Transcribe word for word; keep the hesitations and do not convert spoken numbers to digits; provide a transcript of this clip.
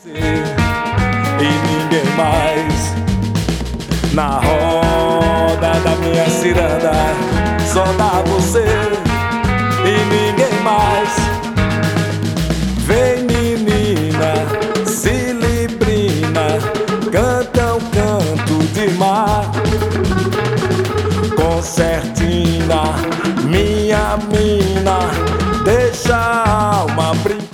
E ninguém mais. Na roda da minha ciranda só dá você e ninguém mais. Vem menina, se librina, canta um canto de mar. Concertina, minha mina, deixa a alma brincar.